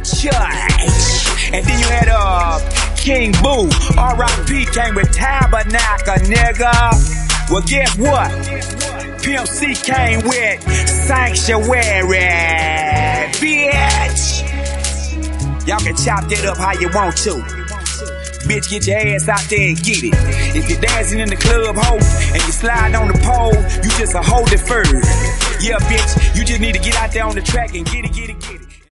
Church. And then you had King Boo, R.I.P. came with Tabernacle, nigga. Well, guess what? Pimp C came with Sanctuary, bitch. Y'all can chop that up how you want to. Bitch, get your ass out there and get it. If you're dancing in the club, ho, and you slide on the pole, you just a hoe deferred. Yeah, bitch, you just need to get out there on the track and get it, get it, get it.